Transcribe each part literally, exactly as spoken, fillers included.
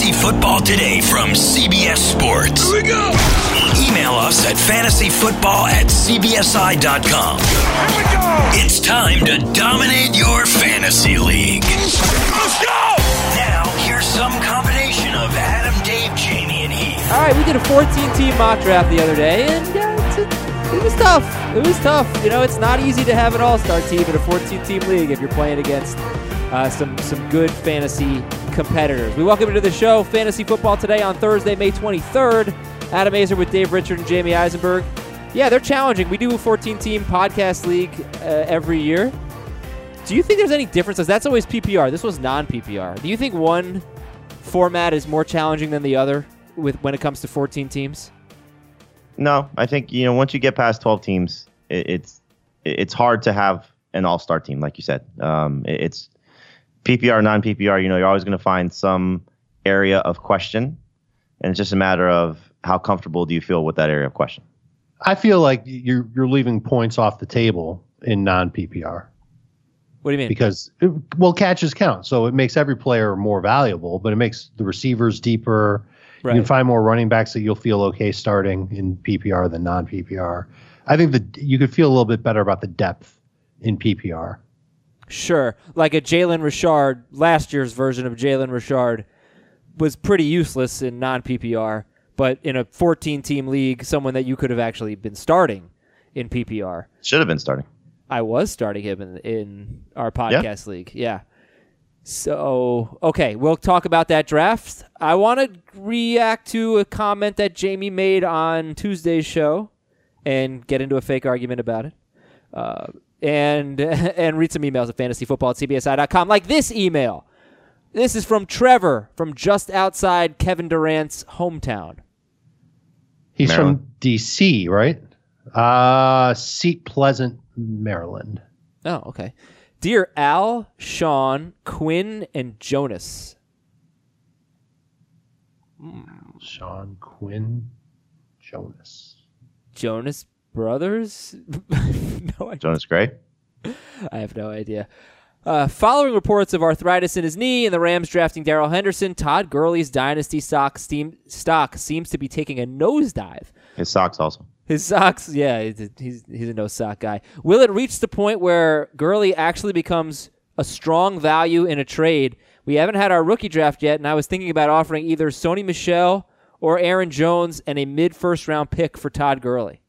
Fantasy Football Today from C B S Sports. Here we go. Email us at fantasyfootball at c b s i dot com. Here we go. It's time to dominate your fantasy league. Let's go. Now, here's some combination of Adam, Dave, Jamie, and Heath. All right, we did a fourteen-team mock draft the other day, and uh, it's a, it was tough. It was tough. You know, it's not easy to have an all-star team in a fourteen-team league if you're playing against uh, some some good fantasy competitors. We welcome you to the show, Fantasy Football Today, on Thursday, May twenty-third. Adam Azer with Dave Richard and Jamie Eisenberg. Yeah, they're challenging. We do a fourteen-team podcast league uh, every year. Do you think there's any differences? That's always P P R. This was non-P P R. Do you think one format is more challenging than the other with when it comes to fourteen teams? No, I think, you know, once you get past twelve teams, it, it's it's hard to have an all-star team, like you said. Um, it, it's P P R, non-P P R. You know, you're always going to find some area of question, and it's just a matter of how comfortable do you feel with that area of question. I feel like you're you're leaving points off the table in non-P P R. What do you mean? Because, it, well, catches count. So it makes every player more valuable, but it makes the receivers deeper. Right. You can find more running backs that you'll feel okay starting in P P R than non-P P R. I think that you could feel a little bit better about the depth in P P R. Sure. Like a Jalen Richard, last year's version of Jalen Richard was pretty useless in non-P P R, but in a fourteen-team league, someone that you could have actually been starting in P P R. Should have been starting. I was starting him in, in our podcast yeah. league. Yeah. So, okay, we'll talk about that draft. I want to react to a comment that Jamie made on Tuesday's show and get into a fake argument about it. Uh, and and read some emails at fantasyfootball at c b s i dot com. Like this email. This is from Trevor from just outside Kevin Durant's hometown. He's Maryland. from D C, right? Uh, Seat Pleasant, Maryland. Oh, okay. Dear Al, Sean, Quinn, and Jonas. Sean, Quinn, Jonas. Jonas Brothers? No idea. Jonas Gray? I have no idea. Uh, following reports of arthritis in his knee and the Rams drafting Darrell Henderson, Todd Gurley's dynasty stock, steam, stock seems to be taking a nosedive. His socks also. His socks, yeah, he's, he's, he's a no-sock guy. Will it reach the point where Gurley actually becomes a strong value in a trade? We haven't had our rookie draft yet, and I was thinking about offering either Sony Michel or Aaron Jones and a mid-first round pick for Todd Gurley.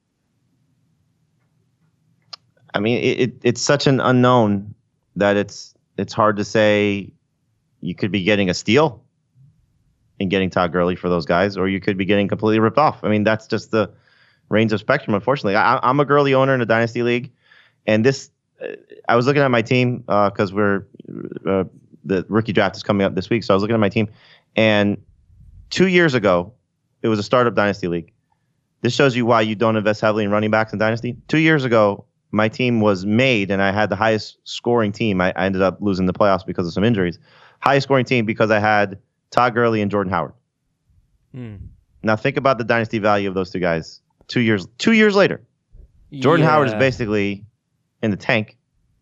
I mean, it, it, it's such an unknown that it's it's hard to say. You could be getting a steal and getting Todd Gurley for those guys, or you could be getting completely ripped off. I mean, that's just the range of spectrum, unfortunately. I, I'm a Gurley owner in a dynasty league, and this uh, I was looking at my team because uh, we're uh, the rookie draft is coming up this week, so I was looking at my team, and two years ago, it was a startup dynasty league. This shows you why you don't invest heavily in running backs in dynasty. Two years ago, my team was made, and I had the highest scoring team. I, I ended up losing the playoffs because of some injuries. Highest scoring team because I had Todd Gurley and Jordan Howard. Hmm. Now think about the dynasty value of those two guys. Two years, two years later, Jordan yeah. Howard is basically in the tank,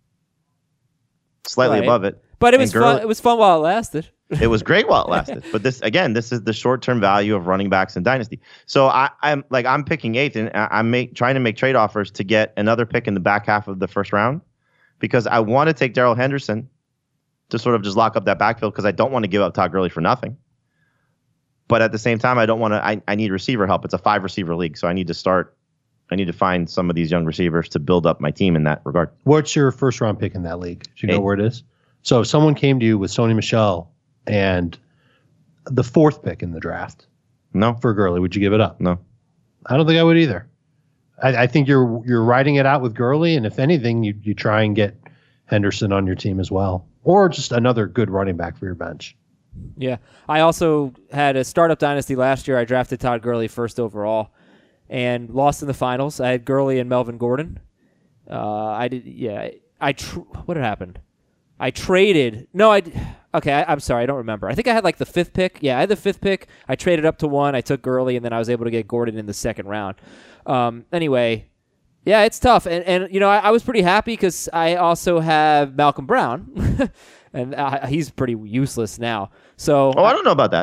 slightly right. above it. But it was Gurley, fun. It was fun while it lasted. It was great while it lasted. But this again, this is the short-term value of running backs in dynasty. So I, I'm like I'm picking eighth, and I'm make, trying to make trade offers to get another pick in the back half of the first round because I want to take Darrell Henderson to sort of just lock up that backfield because I don't want to give up Todd Gurley for nothing. But at the same time, I don't want to. I, I need receiver help. It's a five receiver league, so I need to start. I need to find some of these young receivers to build up my team in that regard. What's your first round pick in that league? Do you know Eight. where it is? So if someone came to you with Sony Michel and the fourth pick in the draft, no, for Gurley, would you give it up? No, I don't think I would either. I, I think you're you're riding it out with Gurley, and if anything, you you try and get Henderson on your team as well, or just another good running back for your bench. Yeah. I also had a startup dynasty last year. I drafted Todd Gurley first overall and lost in the finals. I had Gurley and Melvin Gordon. Uh, I did. Yeah. I tr- what had happened? I traded. No, I. Okay, I, I'm sorry. I don't remember. I think I had like the fifth pick. Yeah, I had the fifth pick. I traded up to one. I took Gurley, and then I was able to get Gordon in the second round. Um, anyway, yeah, it's tough. And, and you know, I, I was pretty happy because I also have Malcolm Brown. And uh, he's pretty useless now. So, oh, I don't know about that.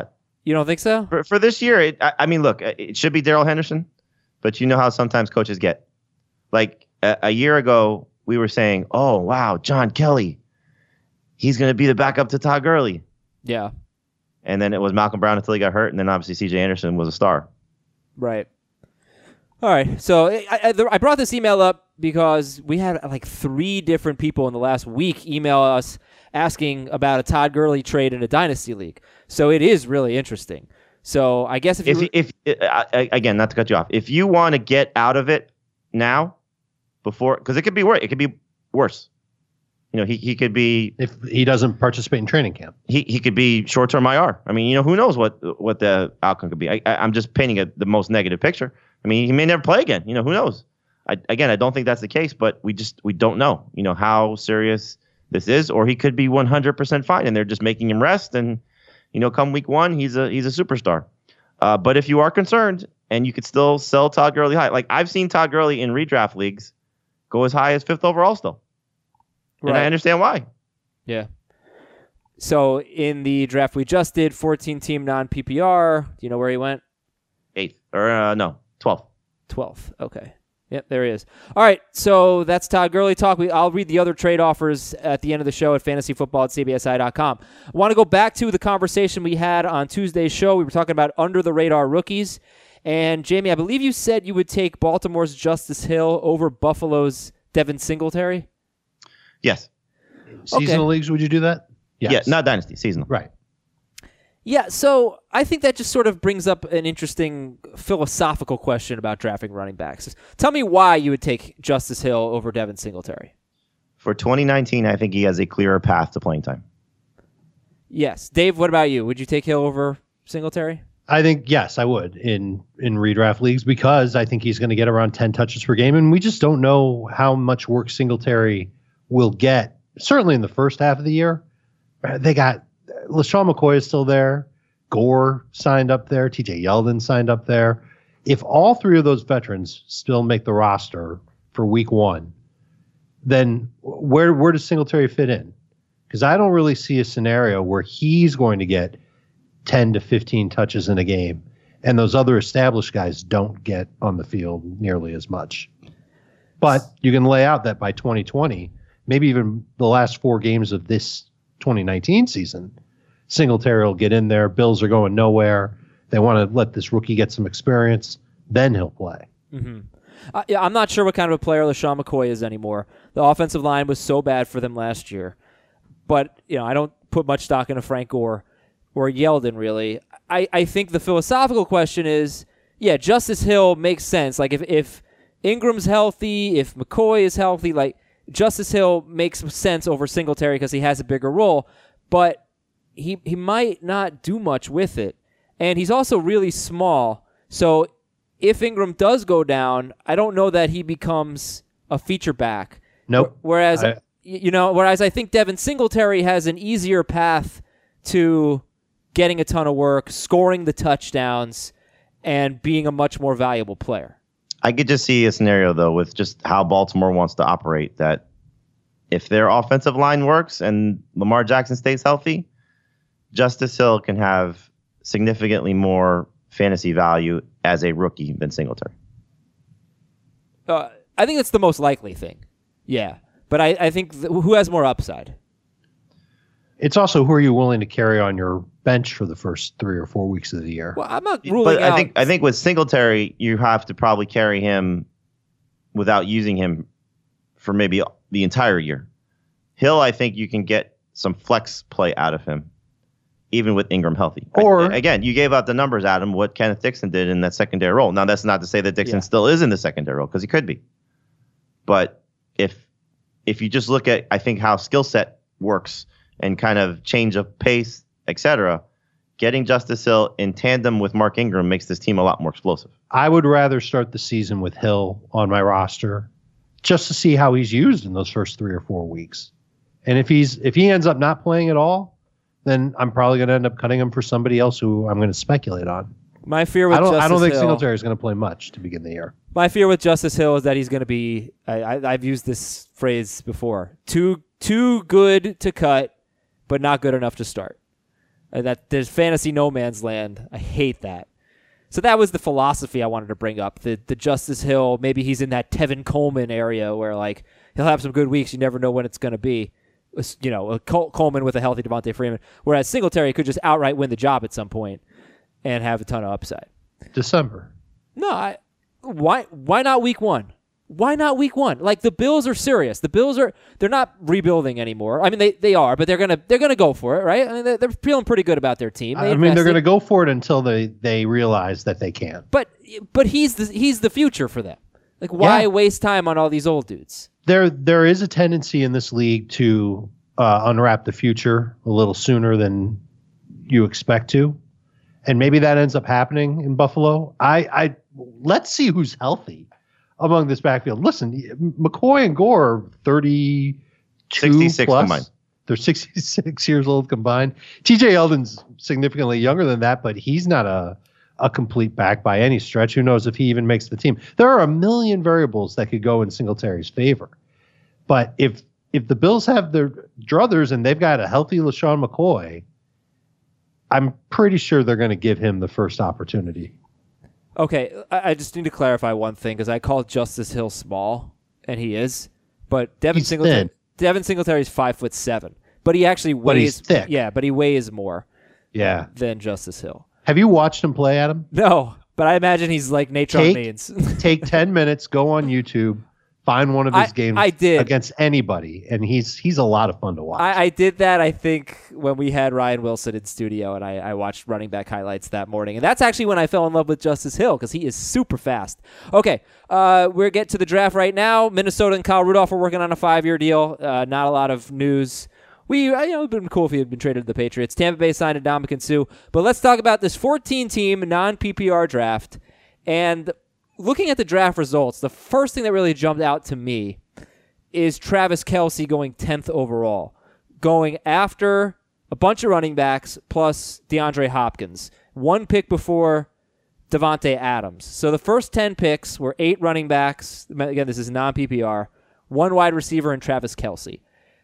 You don't think so? For, for this year, it, I, I mean, look, it should be Darrell Henderson, but you know how sometimes coaches get. Like a, a year ago, we were saying, oh, wow, John Kelly, he's going to be the backup to Todd Gurley. Yeah. And then it was Malcolm Brown until he got hurt, and then obviously C J Anderson was a star. Right. All right. So I, I, I brought this email up because we had like three different people in the last week email us asking about a Todd Gurley trade in a dynasty league. So it is really interesting. So I guess if you if, if uh, again, not to cut you off, if you want to get out of it now, before, because it could be worse. It could be worse. You know, he he could be if he doesn't participate in training camp. He he could be short term I R. I mean, you know, who knows what what the outcome could be. I, I I'm just painting a, the most negative picture. I mean, he may never play again. You know, who knows? I, again, I don't think that's the case, but we just we don't know. You know how serious this is, or he could be one hundred percent fine, and they're just making him rest. And you know, come week one, he's a he's a superstar. Uh, but if you are concerned, and you could still sell Todd Gurley high, like I've seen Todd Gurley in redraft leagues go as high as fifth overall still, right. And I understand why. Yeah. So in the draft we just did, fourteen team non P P R. Do you know where he went? Eighth or uh, no, twelfth. twelfth. Okay. Yep, there he is. All right, so that's Todd Gurley talk. We, I'll read the other trade offers at the end of the show at fantasy football at c b s i dot com. I want to go back to the conversation we had on Tuesday's show. We were talking about under-the-radar rookies. And, Jamie, I believe you said you would take Baltimore's Justice Hill over Buffalo's Devin Singletary? Yes. Seasonal okay. leagues, would you do that? Yes. Yeah, not dynasty, seasonal. Right. Yeah, so I think that just sort of brings up an interesting philosophical question about drafting running backs. Tell me why you would take Justice Hill over Devin Singletary. For twenty nineteen, I think he has a clearer path to playing time. Yes. Dave, what about you? Would you take Hill over Singletary? I think, yes, I would in, in redraft leagues because I think he's going to get around ten touches per game, and we just don't know how much work Singletary will get, certainly in the first half of the year. They got LaShawn McCoy is still there. Gore signed up there. T J Yeldon signed up there. If all three of those veterans still make the roster for week one, then where where does Singletary fit in? Because I don't really see a scenario where he's going to get ten to fifteen touches in a game, and those other established guys don't get on the field nearly as much. But you can lay out that by twenty twenty, maybe even the last four games of this twenty nineteen season, Singletary will get in there. Bills are going nowhere. They want to let this rookie get some experience. Then he'll play. Mm-hmm. Uh, yeah, I'm not sure what kind of a player LaShawn McCoy is anymore. The offensive line was so bad for them last year. But, you know, I don't put much stock into Frank Gore or Yeldon, really. I, I think the philosophical question is, yeah, Justice Hill makes sense. Like, if, if Ingram's healthy, if McCoy is healthy, like, Justice Hill makes sense over Singletary because he has a bigger role. But he he might not do much with it. And he's also really small. So if Ingram does go down, I don't know that he becomes a feature back. Nope. Whereas, I, you know, whereas I think Devin Singletary has an easier path to getting a ton of work, scoring the touchdowns, and being a much more valuable player. I could just see a scenario, though, with just how Baltimore wants to operate, that if their offensive line works and Lamar Jackson stays healthy, Justice Hill can have significantly more fantasy value as a rookie than Singletary. Uh, I think that's the most likely thing. Yeah. But I, I think th- who has more upside? It's also who are you willing to carry on your bench for the first three or four weeks of the year. Well, I'm not ruling but out. I think I think with Singletary, you have to probably carry him without using him for maybe the entire year. Hill, I think you can get some flex play out of him, even with Ingram healthy. Or I, again, you gave out the numbers, Adam, what Kenneth Dixon did in that secondary role. Now, that's not to say that Dixon yeah. still is in the secondary role, because he could be. But if if you just look at, I think, how skill set works and kind of change of pace, et cetera, getting Justice Hill in tandem with Mark Ingram makes this team a lot more explosive. I would rather start the season with Hill on my roster just to see how he's used in those first three or four weeks. And if he's if he ends up not playing at all, then I'm probably going to end up cutting him for somebody else who I'm going to speculate on. My fear with I don't, Justice I don't think Hill, Singletary is going to play much to begin the year. My fear with Justice Hill is that he's going to be, I, I, I've used this phrase before, too too good to cut, but not good enough to start. Uh, that there's fantasy no man's land. I hate that. So that was the philosophy I wanted to bring up. The the Justice Hill, maybe he's in that Tevin Coleman area where like he'll have some good weeks. You never know when it's going to be. You know, a Col- Coleman with a healthy Devontae Freeman. Whereas Singletary could just outright win the job at some point and have a ton of upside. December. No, I, why why not week one? Why not week one? Like the Bills are serious. The Bills are they're not rebuilding anymore. I mean they, they are, but they're gonna they're gonna go for it, right? I mean they're, they're feeling pretty good about their team. They I mean they're gonna go for it until they, they realize that they can't. But but he's the he's the future for them. Like why yeah. waste time on all these old dudes? There there is a tendency in this league to uh, unwrap the future a little sooner than you expect to, and maybe that ends up happening in Buffalo. I I let's see who's healthy among this backfield. Listen, McCoy and Gore are thirty-two sixty-six plus. combined. They're sixty-six years old combined. T J Yeldon's significantly younger than that, but he's not a, a complete back by any stretch. Who knows if he even makes the team? There are a million variables that could go in Singletary's favor. But if if the Bills have their druthers and they've got a healthy LaShawn McCoy, I'm pretty sure they're going to give him the first opportunity. Okay, I, I just need to clarify one thing because I called Justice Hill small, and he is. But Devin He's Singletary, thin. Devin Singletary is five foot seven, but he actually weighs. But he's thick. Yeah, but he weighs more. Yeah. Than Justice Hill. Have you watched him play, Adam? No, but I imagine he's like Natron Take, Means. take ten minutes, go on YouTube, find one of his I, games I did. against anybody, and he's he's a lot of fun to watch. I, I did that, I think, when we had Ryan Wilson in studio, and I, I watched running back highlights that morning. And that's actually when I fell in love with Justice Hill, because he is super fast. Okay, uh, we're getting to the draft right now. Minnesota and Kyle Rudolph are working on a five-year deal. Uh, not a lot of news. We, you know, it would have been cool if he had been traded to the Patriots. Tampa Bay signed Ndamukong Suh. But let's talk about this fourteen-team non-P P R draft. And looking at the draft results, the first thing that really jumped out to me is Travis Kelce going tenth overall, going after a bunch of running backs plus DeAndre Hopkins, one pick before Devontae Adams. So the first ten picks were eight running backs. Again, this is non-P P R, one wide receiver, and Travis Kelce.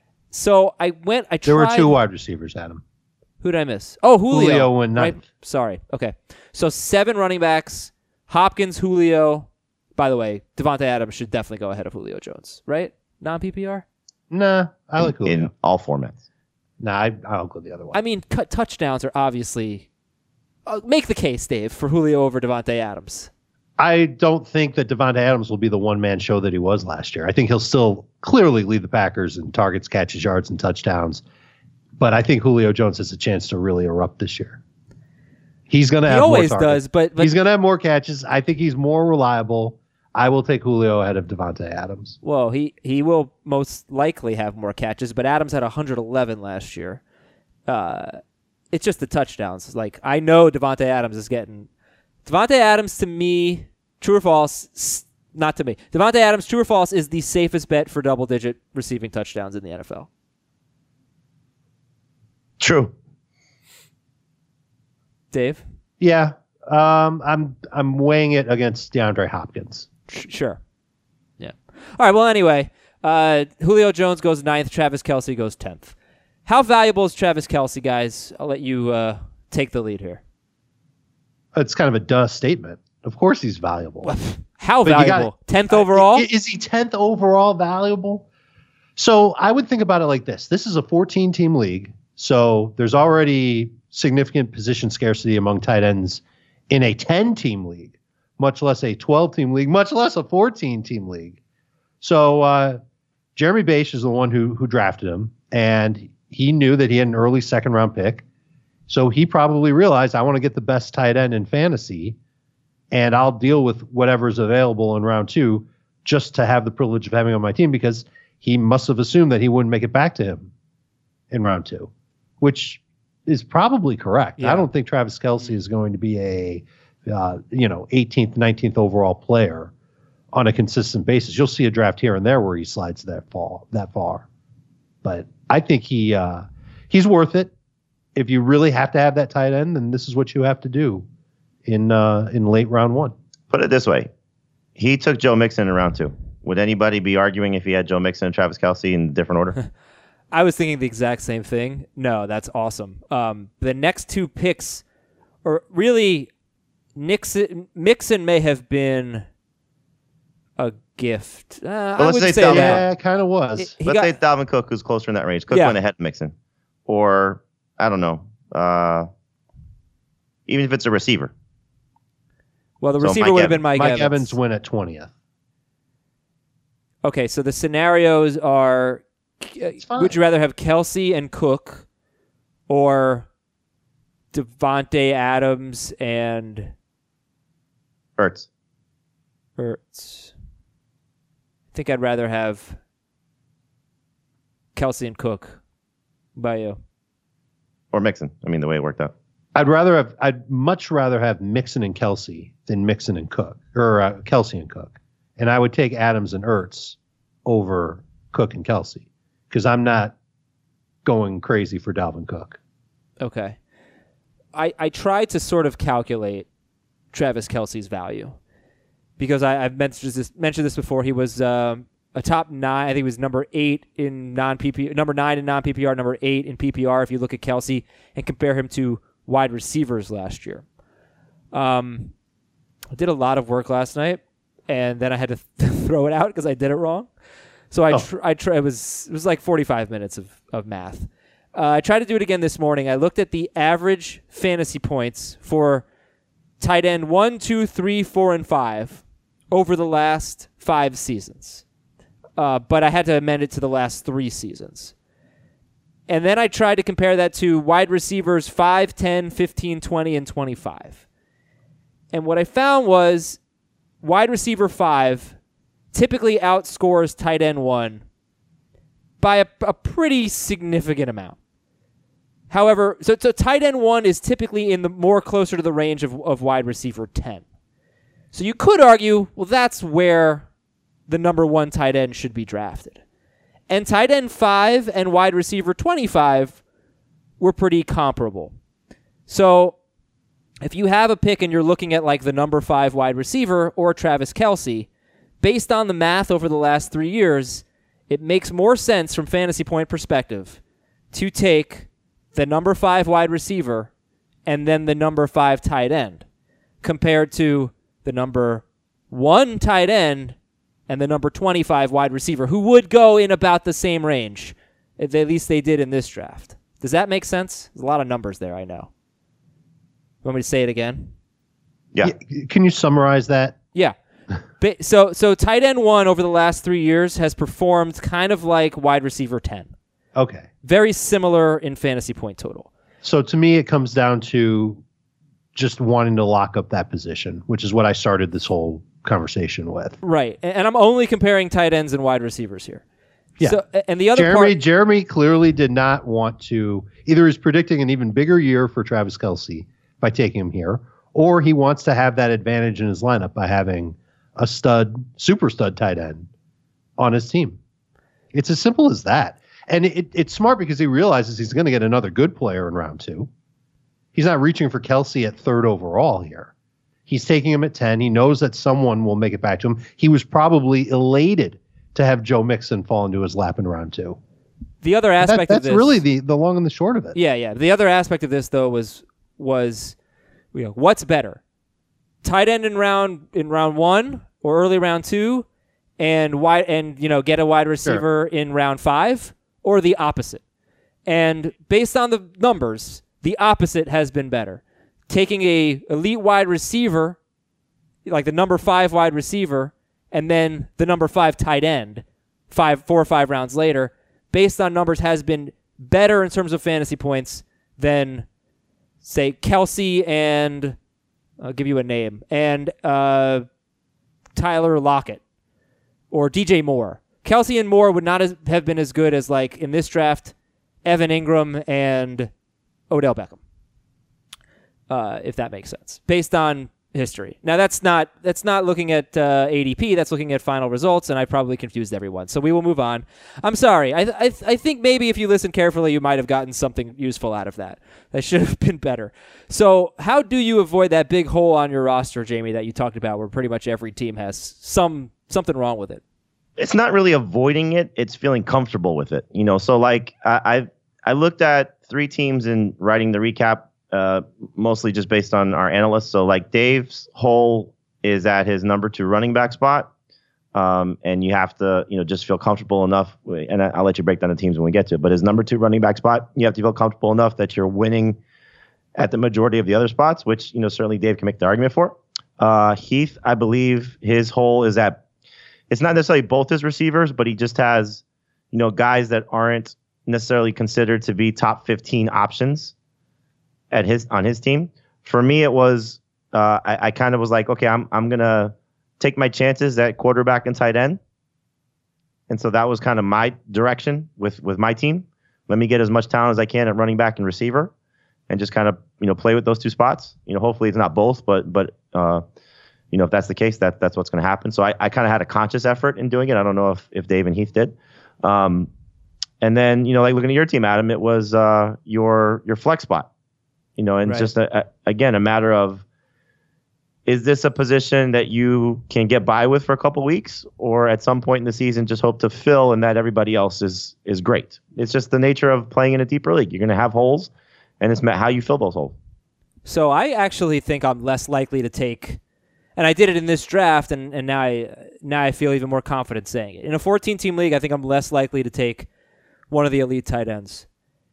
So I went, I tried. There were two wide receivers, Adam. Who did I miss? Oh, Julio. Julio went right? ninth. Sorry. Okay. So seven running backs, Hopkins, Julio. By the way, Devontae Adams should definitely go ahead of Julio Jones, right? Non-P P R? Nah, I like Julio. In all formats. Nah, I, I'll go the other way. I mean, cut touchdowns are obviously... Uh, make the case, Dave, for Julio over Devontae Adams. I don't think that Devontae Adams will be the one-man show that he was last year. I think he'll still clearly lead the Packers in targets, catches, yards, and touchdowns. But I think Julio Jones has a chance to really erupt this year. He's going to have He always more does, but, but he's going to have more catches. I think he's more reliable. I will take Julio ahead of Devontae Adams. Well, he, he will most likely have more catches, but Adams had one hundred eleven last year. Uh, it's just the touchdowns. Like, I know Devontae Adams is getting... Devontae Adams, to me, true or false, not to me. Devontae Adams, true or false, is the safest bet for double-digit receiving touchdowns in the N F L. True. Dave? Yeah, um, I'm I'm weighing it against DeAndre Hopkins. Sure. Yeah. All right, well, anyway, uh, Julio Jones goes ninth, Travis Kelce goes tenth. How valuable is Travis Kelce, guys? I'll let you uh, take the lead here. It's kind of a duh statement. Of course he's valuable. How But you valuable? gotta- tenth overall? Uh, Is he tenth overall valuable? So I would think about it like this. This is a fourteen-team league, so there's already significant position scarcity among tight ends in a ten-team league, much less a twelve-team league, much less a fourteen-team league. So uh, Jeremy Bache is the one who who drafted him, and he knew that he had an early second-round pick. So he probably realized, I want to get the best tight end in fantasy, and I'll deal with whatever's available in round two just to have the privilege of having on my team, because he must have assumed that he wouldn't make it back to him in round two, which is probably correct. Yeah. I don't think Travis Kelce is going to be a uh, you know eighteenth, nineteenth overall player on a consistent basis. You'll see a draft here and there where he slides that fall that far, but I think he uh, he's worth it. If you really have to have that tight end, then this is what you have to do in uh, in late round one. Put it this way. He took Joe Mixon in round two. Would anybody be arguing if he had Joe Mixon and Travis Kelce in different order? I was thinking the exact same thing. No, that's awesome. Um, the next two picks, or really, Nixon, Mixon may have been a gift. Uh, well, I would say, say that. Yeah, it kind of was. It, let's got, say Dalvin Cook, who's closer in that range. Cook yeah. went ahead of Mixon. Or, I don't know, uh, even if it's a receiver. Well, the so receiver would have been Mike, Mike Evans. Mike Evans went at twentieth. Okay, so the scenarios are, would you rather have Kelce and Cook or Devontae Adams and Ertz? Ertz. I think I'd rather have Kelce and Cook. By you. Or Mixon. I mean, the way it worked out. I'd rather have, I'd much rather have Mixon and Kelce than Mixon and Cook, or uh, Kelce and Cook. And I would take Adams and Ertz over Cook and Kelce because I'm not going crazy for Dalvin Cook. Okay. I, I tried to sort of calculate Travis Kelce's value because I, I've mentioned this, mentioned this before. He was um, a top nine. I think he was number eight in non-P P R, number nine in non-P P R, number eight in P P R if you look at Kelce and compare him to wide receivers last year. Um, I did a lot of work last night, and then I had to th- throw it out because I did it wrong. So I, tr- oh. I tr- it was it was like forty-five minutes of, of math. Uh, I tried to do it again this morning. I looked at the average fantasy points for tight end one, two, three, four, and five over the last five seasons. Uh, but I had to amend it to the last three seasons. And then I tried to compare that to wide receivers five, ten, fifteen, twenty, and twenty-five. And what I found was wide receiver five typically outscores tight end one by a, a pretty significant amount. However, so, so tight end one is typically in the more closer to the range of, of wide receiver ten. So you could argue, well, that's where the number one tight end should be drafted. And tight end five and wide receiver twenty-five were pretty comparable. So if you have a pick and you're looking at like the number five wide receiver or Travis Kelce, based on the math over the last three years, it makes more sense from fantasy point perspective to take the number five wide receiver and then the number five tight end compared to the number one tight end and the number twenty-five wide receiver, who would go in about the same range. At least they did in this draft. Does that make sense? There's a lot of numbers there, I know. You want me to say it again? Yeah. yeah can you summarize that? Yeah. so so tight end one over the last three years has performed kind of like wide receiver ten. Okay. Very similar in fantasy point total. So to me, it comes down to just wanting to lock up that position, which is what I started this whole conversation with. Right. And I'm only comparing tight ends and wide receivers here. Yeah. So, and the other Jeremy, part, Jeremy clearly did not want to, either he's predicting an even bigger year for Travis Kelce by taking him here, or he wants to have that advantage in his lineup by having a stud, super stud tight end on his team. It's as simple as that. And it, it's smart because he realizes he's going to get another good player in round two. He's not reaching for Kelce at third overall here. He's taking him at ten. He knows that someone will make it back to him. He was probably elated to have Joe Mixon fall into his lap in round two. The other aspect that, of this... That's really the, the long and the short of it. Yeah, yeah. The other aspect of this, though, was, was you know, what's better? Tight end in round in round one or early round two and wide and you know get a wide receiver sure. in round five, or the opposite? And based on the numbers, the opposite has been better. Taking a elite wide receiver, like the number five wide receiver, and then the number five tight end, five, four or five rounds later, based on numbers, has been better in terms of fantasy points than, say, Kelce and I'll give you a name and uh, Tyler Lockett or D J Moore. Kelce and Moore would not as, have been as good as, like in this draft, Evan Ingram and Odell Beckham. Uh, if that makes sense, based on history. Now that's not that's not looking at uh, A D P. That's looking at final results, and I probably confused everyone. So we will move on. I'm sorry. I th- I, th- I think maybe if you listen carefully, you might have gotten something useful out of that. That should have been better. So how do you avoid that big hole on your roster, Jamie, that you talked about, where pretty much every team has some something wrong with it? it's not really avoiding it. It's feeling comfortable with it. You know, so like I I, I looked at three teams in writing the recap, uh, mostly just based on our analysts. So like Dave's hole is at his number two running back spot. Um, and you have to, you know, just feel comfortable enough. And I, I'll let you break down the teams when we get to it. But his number two running back spot, you have to feel comfortable enough that you're winning at the majority of the other spots, which, you know, certainly Dave can make the argument for. Uh, Heath, I believe his hole is at, it's not necessarily both his receivers, but he just has, you know, guys that aren't necessarily considered to be top fifteen options at his on his team. For me, it was, uh, I, I kind of was like, okay, I'm I'm gonna take my chances at quarterback and tight end. And so that was kind of my direction with, with my team. Let me get as much talent as I can at running back and receiver and just kind of, you know, play with those two spots. You know, hopefully it's not both, but, but, uh, you know, if that's the case, that that's what's going to happen. So I, I kind of had a conscious effort in doing it. I don't know if, if Dave and Heath did. Um, and then, you know, like looking at your team, Adam, it was, uh, your, your flex spot, you know, and right. it's just a, a, again, a matter of, is this a position that you can get by with for a couple weeks, or at some point in the season just hope to fill and that everybody else is is great? It's just the nature of playing in a deeper league. You're going to have holes, and it's how you fill those holes. So I actually think I'm less likely to take, and I did it in this draft, and, and now I now I feel even more confident saying it. In a fourteen-team league, I think I'm less likely to take one of the elite tight ends.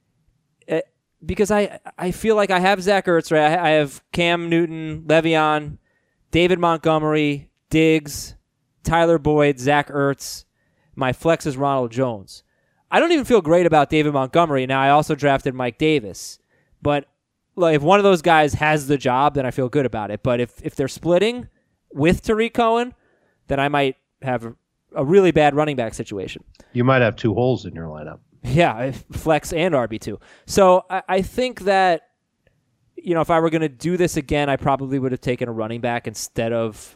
It, Because I, I feel like I have Zach Ertz, right? I have Cam Newton, Le'Veon, David Montgomery, Diggs, Tyler Boyd, Zach Ertz. My flex is Ronald Jones. I don't even feel great about David Montgomery. Now, I also drafted Mike Davis. But like, if one of those guys has the job, then I feel good about it. But if, if they're splitting with Tariq Cohen, then I might have a really bad running back situation. You might have two holes in your lineup. Yeah, flex and R B two. So I, I think that, you know, if I were going to do this again, I probably would have taken a running back instead of,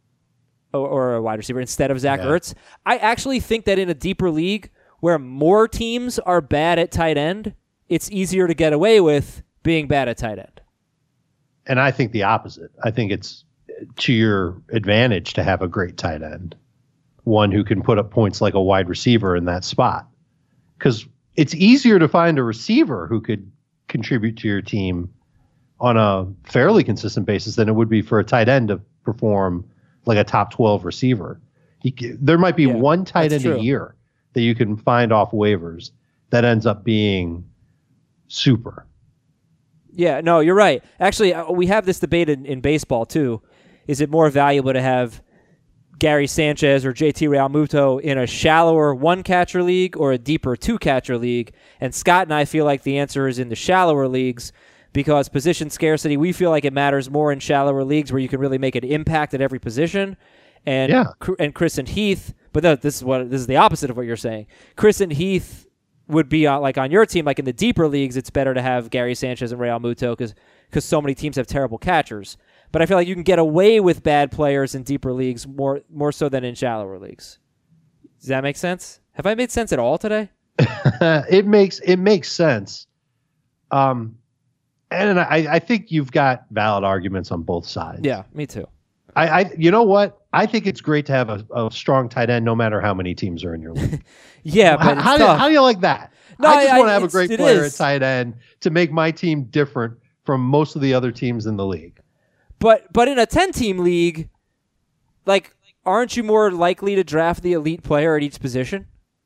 or, or a wide receiver instead of Zach yeah. Ertz. I actually think that in a deeper league where more teams are bad at tight end, it's easier to get away with being bad at tight end. And I think the opposite. I think it's to your advantage to have a great tight end, one who can put up points like a wide receiver in that spot. Because it's easier to find a receiver who could contribute to your team on a fairly consistent basis than it would be for a tight end to perform like a top twelve receiver. You, there might be yeah, one tight end true. a year that you can find off waivers that ends up being super. Yeah, no, you're right. Actually, we have this debate in, in baseball, too. Is it more valuable to have Gary Sanchez or J T Realmuto in a shallower one-catcher league or a deeper two-catcher league? And Scott and I feel like the answer is in the shallower leagues because position scarcity, we feel like it matters more in shallower leagues where you can really make an impact at every position. And yeah. and Chris and Heath, but no, this is what this is the opposite of what you're saying. Chris and Heath would be on, like on your team, like in the deeper leagues, it's better to have Gary Sanchez and Realmuto because because so many teams have terrible catchers. But I feel like you can get away with bad players in deeper leagues more more so than in shallower leagues. Does that make sense? Have I made sense at all today? it makes it makes sense. Um, and I, I think you've got valid arguments on both sides. Yeah, me too. I, I you know what? I think it's great to have a, a strong tight end no matter how many teams are in your league. yeah, but how, how, do, how do you like that? No, I just I, want to have a great player is. at tight end to make my team different from most of the other teams in the league. But but in a ten-team league, like, aren't you more likely to draft the elite player at each position?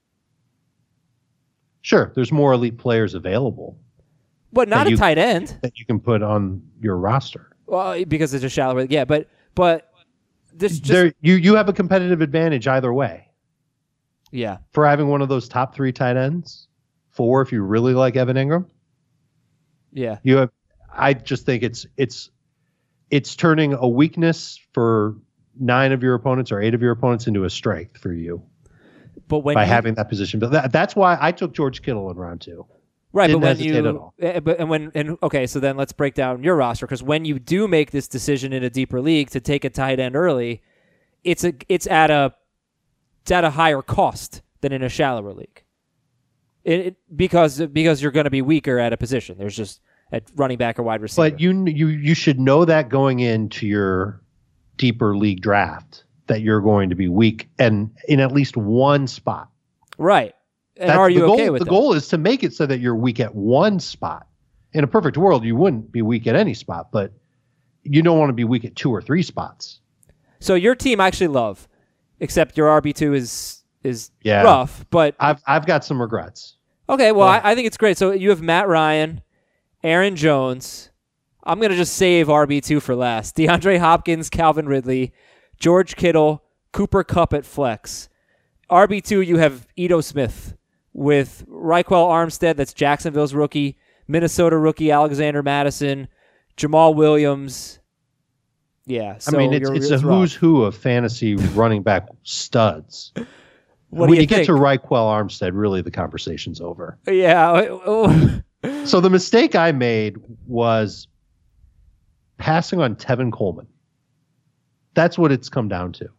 Sure, there's more elite players available. But not a you, tight end. That you can put on your roster. Well, because it's a shallow, yeah, but but this just there, you you have a competitive advantage either way. Yeah. For having one of those top three tight ends, four if you really like Evan Ingram. Yeah. You have. I just think it's it's. It's turning a weakness for nine of your opponents or eight of your opponents into a strength for you. But when by you, having that position, but that, that's why I took George Kittle in round two. Right, Didn't but when hesitate you, at all. but and when and okay, so then let's break down your roster because when you do make this decision in a deeper league to take a tight end early, it's a it's at a it's at a higher cost than in a shallower league. It, it because because you're going to be weaker at a position. There's just at running back or wide receiver. But you you you should know that going into your deeper league draft that you're going to be weak and in at least one spot. Right. And That's are you the goal, okay with the that? goal is to make it so that you're weak at one spot. In a perfect world, you wouldn't be weak at any spot, but you don't want to be weak at two or three spots. So your team I actually love, except your R B two is is Yeah. rough. But I've I've got some regrets. okay, well, Go I, I think it's great. So you have Matt Ryan, Aaron Jones. I'm going to just save R B two for last. DeAndre Hopkins, Calvin Ridley, George Kittle, Cooper Kupp at flex. R B two, you have Ito Smith with Raquel Armstead, that's Jacksonville's rookie, Minnesota rookie Alexander Madison, Jamal Williams. Yeah, so I mean, it's you're- it's a it's rough. who's who of fantasy running back studs. What when do you, you get think? to Raquel Armstead, really the conversation's over. Yeah. So the mistake I made was passing on Tevin Coleman. That's what it's come down to.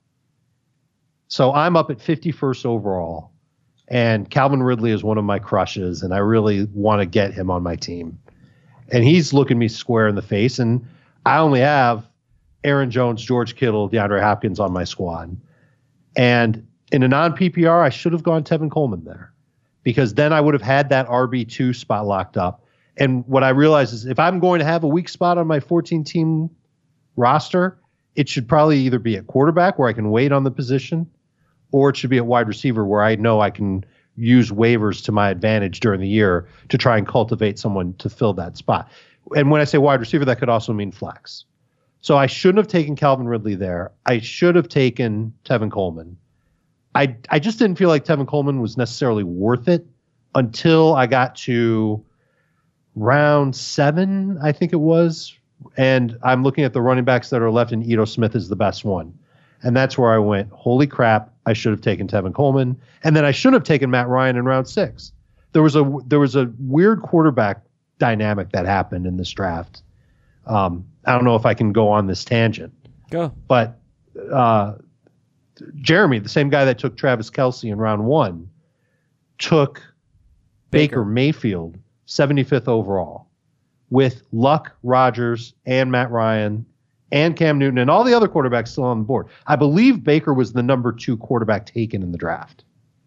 So I'm up at fifty-first overall, and Calvin Ridley is one of my crushes, and I really want to get him on my team. And he's looking me square in the face, and I only have Aaron Jones, George Kittle, DeAndre Hopkins on my squad. And in a non-P P R, I should have gone Tevin Coleman there, because then I would have had that R B two spot locked up. And what I realized is if I'm going to have a weak spot on my fourteen-team roster, it should probably either be at quarterback where I can wait on the position, or it should be at wide receiver where I know I can use waivers to my advantage during the year to try and cultivate someone to fill that spot. And when I say wide receiver, that could also mean flex. So I shouldn't have taken Calvin Ridley there. I should have taken Tevin Coleman. I I just didn't feel like Tevin Coleman was necessarily worth it until I got to round seven, I think it was. And I'm looking at the running backs that are left, and Ito Smith is the best one. And that's where I went, holy crap, I should have taken Tevin Coleman. And then I should have taken Matt Ryan in round six. There was a there was a weird quarterback dynamic that happened in this draft. Um, I don't know if I can go on this tangent. Go. But uh, Jeremy, the same guy that took Travis Kelce in round one, took Baker, Baker Mayfield, seventy-fifth overall, with Luck, Rodgers, and Matt Ryan, and Cam Newton, and all the other quarterbacks still on the board. I believe Baker was the number two quarterback taken in the draft.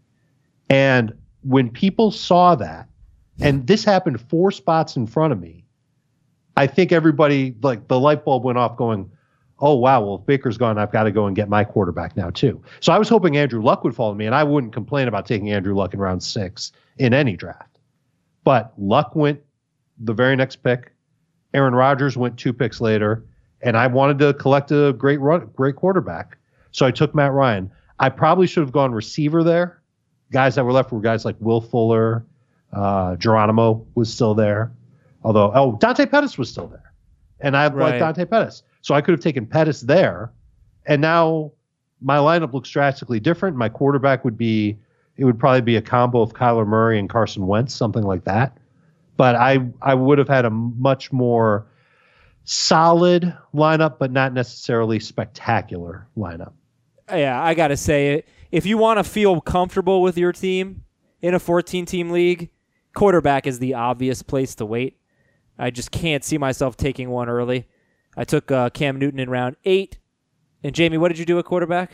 And when people saw that, and this happened four spots in front of me, I think everybody, like the light bulb went off going, oh, wow, well, if Baker's gone, I've got to go and get my quarterback now, too. So I was hoping Andrew Luck would follow me, and I wouldn't complain about taking Andrew Luck in round six in any draft. But Luck went the very next pick. Aaron Rodgers went two picks later, and I wanted to collect a great run, great quarterback. So I took Matt Ryan. I probably should have gone receiver there. Guys that were left were guys like Will Fuller, uh, Geronimo was still there. Although, oh, Dante Pettis was still there. And I Right. like Dante Pettis. So I could have taken Pettis there. And now my lineup looks drastically different. My quarterback would be, it would probably be a combo of Kyler Murray and Carson Wentz, something like that. But I, I would have had a much more solid lineup, but not necessarily spectacular lineup. Yeah, I got to say it. If you want to feel comfortable with your team in a fourteen-team league, quarterback is the obvious place to wait. I just can't see myself taking one early. I took uh, Cam Newton in round eight. And Jamie, what did you do at quarterback?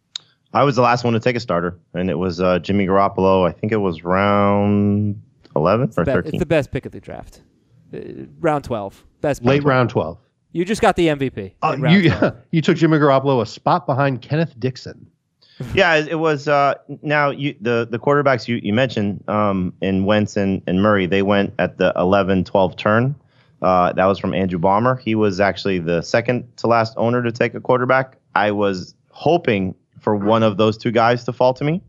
I was the last one to take a starter, and it was uh, Jimmy Garoppolo. I think it was round eleven or Be- thirteen. It's the best pick of the draft. Uh, round twelve. Best pick. Late round twelve. You just got the M V P. Uh, in round you twelve. you took Jimmy Garoppolo a spot behind Kenneth Dixon. Yeah, it, it was. Uh, now you, the the quarterbacks you, you mentioned, um, in Wentz and, and Murray, they went at the eleven twelve turn. Uh, that was from Andrew Ballmer. He was actually the second to last owner to take a quarterback. I was hoping for one of those two guys to fall to me.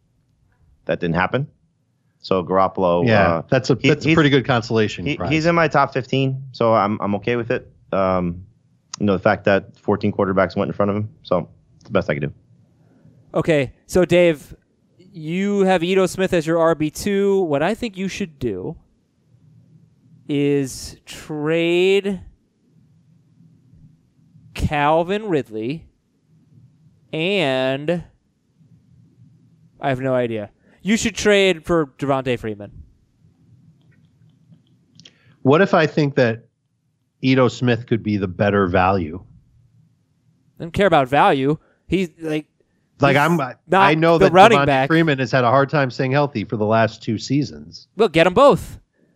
That didn't happen. So Garoppolo. Yeah, uh, that's a he- that's a he's- pretty good consolation He, prize. he's in my top fifteen, so I'm I'm okay with it. Um, you know, the fact that fourteen quarterbacks went in front of him, so it's the best I could do. Okay, so Dave, you have Ito Smith as your R B two. What I think you should do is trade Calvin Ridley and I have no idea. You should trade for Devontae Freeman. What if I think that Ito Smith could be the better value? I don't care about value. He's like, like he's I'm. I know that running Devontae back. Freeman has had a hard time staying healthy for the last two seasons. Well, get them both.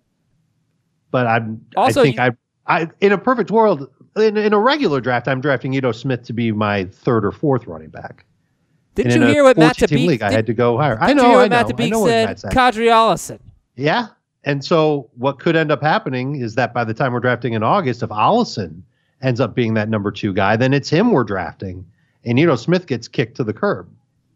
But I'm. Also, I think you, I. I in a perfect world, in, in a regular draft, I'm drafting Ito Smith to be my third or fourth running back. Didn't and you in hear a what Matt fourteen team Tabeek? league, I did, had to go higher. I did know. you hear I what know. Matt I Tabeek know said? what Matt said. Kadri Allison. Yeah. And so what could end up happening is that by the time we're drafting in August, if Allison ends up being that number two guy, then it's him we're drafting, and Ito Smith gets kicked to the curb.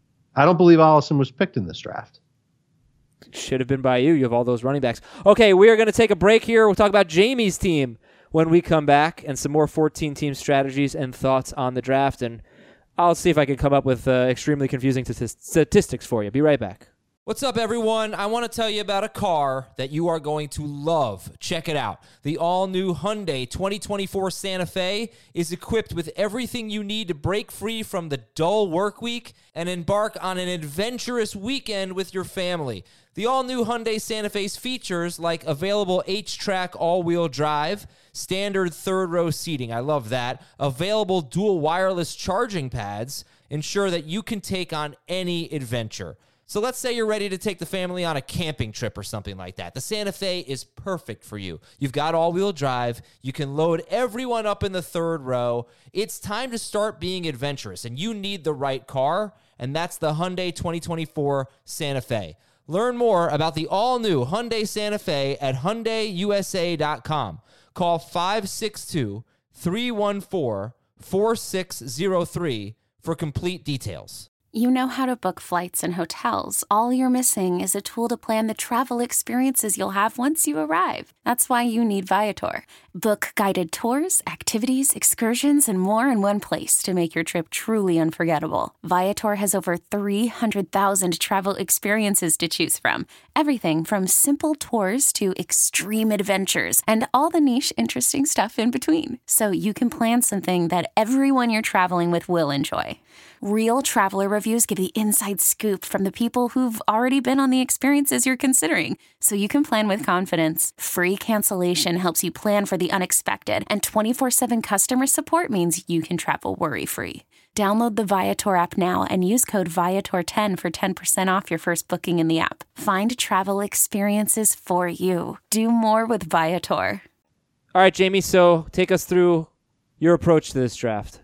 I don't believe Allison was picked in this draft. Should have been by you. You have all those running backs. Okay, we are going to take a break here. We'll talk about Jamie's team when we come back and some more fourteen-team strategies and thoughts on the draft. And I'll see if I can come up with uh, extremely confusing t- statistics for you. Be right back. What's up, everyone? I want to tell you about a car that you are going to love. Check it out. The all-new Hyundai twenty twenty-four Santa Fe is equipped with everything you need to break free from the dull work week and embark on an adventurous weekend with your family. The all-new Hyundai Santa Fe's features like available H-Track all-wheel drive, standard third-row seating, I love that, available dual wireless charging pads, ensure that you can take on any adventure. So let's say you're ready to take the family on a camping trip or something like that. The Santa Fe is perfect for you. You've got all-wheel drive. You can load everyone up in the third row. It's time to start being adventurous, and you need the right car, and that's the Hyundai twenty twenty-four Santa Fe. Learn more about the all-new Hyundai Santa Fe at Hyundai U S A dot com. Call five six two, three one four, four six zero three for complete details. You know how to book flights and hotels. All you're missing is a tool to plan the travel experiences you'll have once you arrive. That's why you need Viator. Book guided tours, activities, excursions, and more in one place to make your trip truly unforgettable. Viator has over three hundred thousand travel experiences to choose from. Everything from simple tours to extreme adventures and all the niche, interesting stuff in between. So you can plan something that everyone you're traveling with will enjoy. Real traveler reviews give the inside scoop from the people who've already been on the experiences you're considering, so you can plan with confidence. Free cancellation helps you plan for the unexpected, and twenty-four seven customer support means you can travel worry-free. Download the Viator app now and use code Viator ten for ten percent off your first booking in the app. Find travel experiences for you. Do more with Viator. All right, Jamie, so take us through your approach to this draft.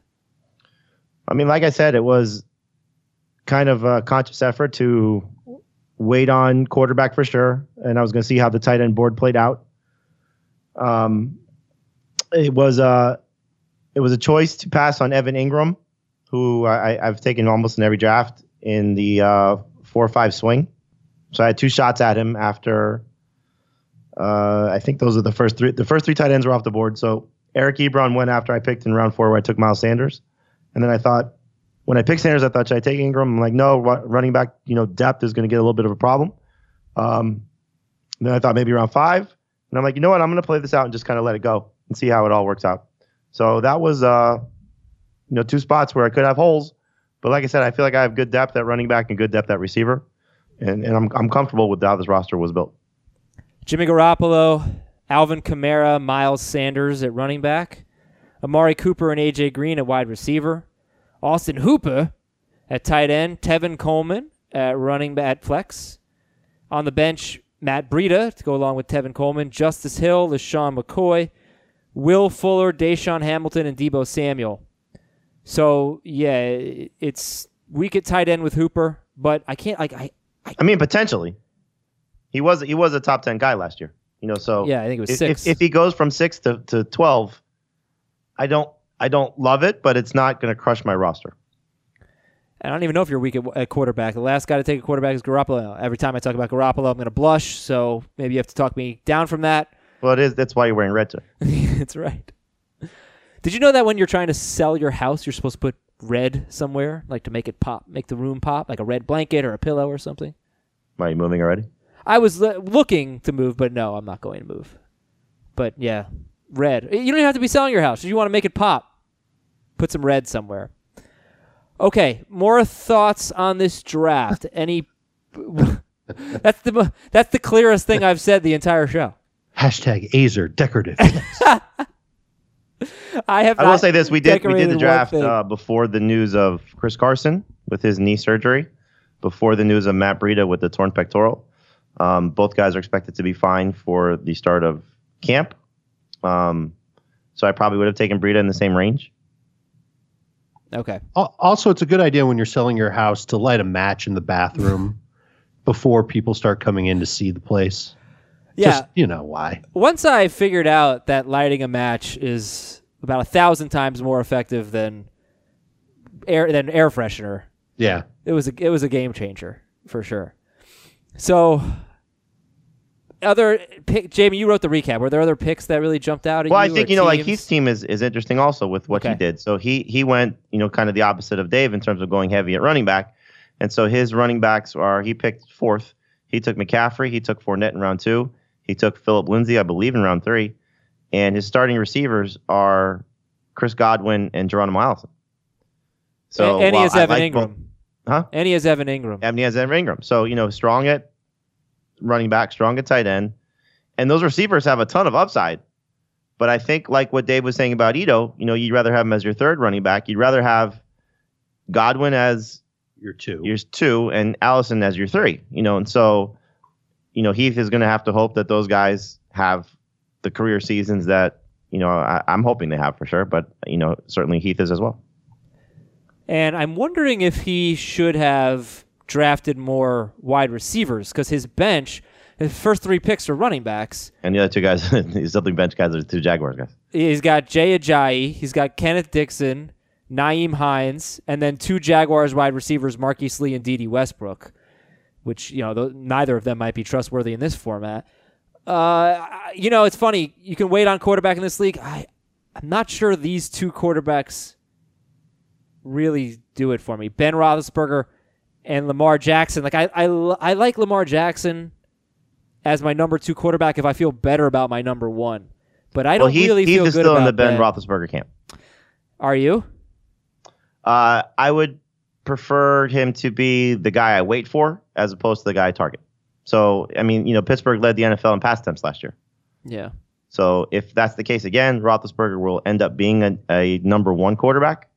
I mean, like I said, it was kind of a conscious effort to wait on quarterback for sure, and I was going to see how the tight end board played out. Um, it was a it was a choice to pass on Evan Ingram, who I, I've taken almost in every draft in the uh, four or five swing. So I had two shots at him after. Uh, I think those are the first three. The first three tight ends were off the board. So Eric Ebron went after I picked in round four, where I took Miles Sanders. And then I thought, when I picked Sanders, I thought, should I take Ingram? I'm like, no, running back, you know, depth is going to get a little bit of a problem. Um, then I thought maybe around five. And I'm like, you know what? I'm going to play this out and just kind of let it go and see how it all works out. So that was, uh, you know, two spots where I could have holes. But like I said, I feel like I have good depth at running back and good depth at receiver. And, and I'm I'm comfortable with how this roster was built. Jimmy Garoppolo, Alvin Kamara, Miles Sanders at running back. Amari Cooper and A J Green at wide receiver. Austin Hooper at tight end. Tevin Coleman at running back flex. On the bench, Matt Breida to go along with Tevin Coleman. Justice Hill, LaShawn McCoy, Will Fuller, Deshaun Hamilton, and Deebo Samuel. So, yeah, it's weak at tight end with Hooper, but I can't, like, I... I, I mean, potentially. He was he was a top ten guy last year. You know, so... Yeah, I think it was if, six. If, if he goes from six to, to twelve... I don't I don't love it, but it's not going to crush my roster. I don't even know if you're weak at, at quarterback. The last guy to take a quarterback is Garoppolo. Every time I talk about Garoppolo, I'm going to blush, so maybe you have to talk me down from that. Well, it is. That's why you're wearing red, sir. That's right. Did you know that when you're trying to sell your house, you're supposed to put red somewhere, like to make it pop, make the room pop, like a red blanket or a pillow or something? Are you moving already? I was l- looking to move, but no, I'm not going to move. But yeah. Red. You don't even have to be selling your house. If you want to make it pop, put some red somewhere. Okay, more thoughts on this draft. Any? that's the that's the clearest thing I've said the entire show. Hashtag Azer decorative. I have. I will say this: we did we did the decorated draft one thing. uh, before the news of Chris Carson with his knee surgery, before the news of Matt Breida with the torn pectoral. Um, both guys are expected to be fine for the start of camp. Um, so I probably would have taken Breida in the same range. Okay. Al- Also, it's a good idea when you're selling your house to light a match in the bathroom before people start coming in to see the place. Yeah. Just, you know why. Once I figured out that lighting a match is about a thousand times more effective than air than air freshener, Yeah. it was a it was a game changer for sure. So, other pick, Jamie, you wrote the recap. Were there other picks that really jumped out at Well, you? I think or you know, like teams? Heath's team is is interesting also with what Okay. he did. So he he went you know kind of the opposite of Dave in terms of going heavy at running back, and so his running backs are he picked fourth. He took McCaffrey. He took Fournette in round two. He took Phillip Lindsay, I believe, in round three, and his starting receivers are Chris Godwin and Geronimo Allison. So and, and he while has I Evan like Ingram. both- huh? And he has Evan Ingram. And he has Evan Ingram. So you know, strong at running back, strong at tight end, and those receivers have a ton of upside. But I think, like what Dave was saying about Ito, you know, you'd rather have him as your third running back. You'd rather have Godwin as Your two. your two and Allison as your three. You know, and so, you know, Heath is going to have to hope that those guys have the career seasons that, you know, I, I'm hoping they have for sure. But, you know, certainly Heath is as well. And I'm wondering if he should have drafted more wide receivers because his bench, his first three picks are running backs. And the other two guys, these something bench guys are the two Jaguars guys. He's got Jay Ajayi, he's got Kenneth Dixon, Naeem Hines, and then two Jaguars wide receivers, Marquise Lee and Dede Westbrook, which, you know, th- neither of them might be trustworthy in this format. Uh, you know, it's funny. You can wait on quarterback in this league. I, I'm not sure these two quarterbacks really do it for me. Ben Roethlisberger and Lamar Jackson. Like I, I, I like Lamar Jackson as my number two quarterback if I feel better about my number one. But I don't well, Heath, really Heath feel is good still about in the Ben Ben. Roethlisberger camp. Are you? Uh, I would prefer him to be the guy I wait for as opposed to the guy I target. So, I mean, you know, Pittsburgh led the N F L in pass attempts last year. Yeah. So if that's the case again, Roethlisberger will end up being a, a number one quarterback.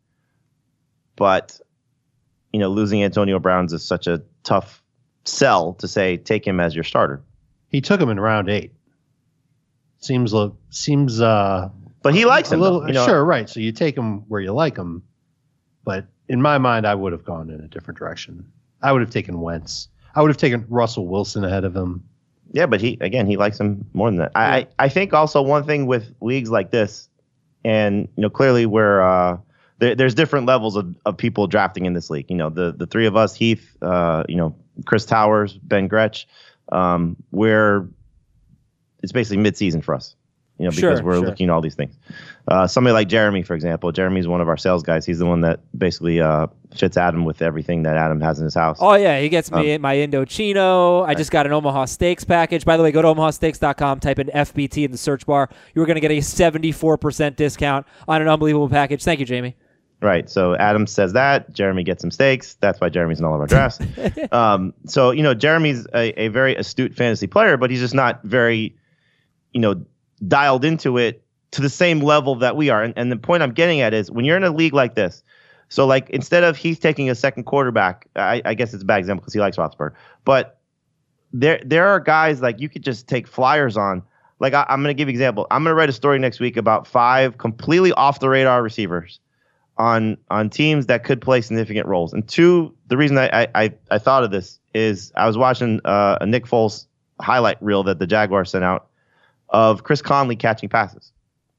But, you know, losing Antonio Brown is such a tough sell to say take him as your starter. He took him in round eight. Seems lo- seems uh But he likes a him. little though, you know? sure, right. So you take him where you like him. But in my mind, I would have gone in a different direction. I would have taken Wentz. I would have taken Russell Wilson ahead of him. Yeah, but he again he likes him more than that. I, I I think also one thing with leagues like this, and you know clearly where uh, there, there's different levels of, of people drafting in this league. You know the the three of us, Heath, uh, you know Chris Towers, Ben Gretsch, um, where it's basically midseason for us. You know because Sure, we're sure. looking at all these things. Uh, somebody like Jeremy, for example, Jeremy's one of our sales guys. He's the one that basically uh, fits Adam with everything that Adam has in his house. Oh, yeah. He gets me Um, my Indochino. I just got an Omaha Steaks package. By the way, go to omaha steaks dot com, type in F B T in the search bar. You were going to get a seventy-four percent discount on an unbelievable package. Thank you, Jamie. Right. So Adam says that. Jeremy gets some steaks. That's why Jeremy's in all of our drafts. um, so, you know, Jeremy's a, a very astute fantasy player, but he's just not very, you know, dialed into it to the same level that we are. And, and the point I'm getting at is when you're in a league like this, so like instead of he's taking a second quarterback, I, I guess it's a bad example because he likes Roethlisberger, but there there are guys like you could just take flyers on. Like I, I'm going to give you an example. I'm going to write a story next week about five completely off the radar receivers on on teams that could play significant roles. And two, the reason I I, I thought of this is I was watching uh, a Nick Foles highlight reel that the Jaguars sent out of Chris Conley catching passes.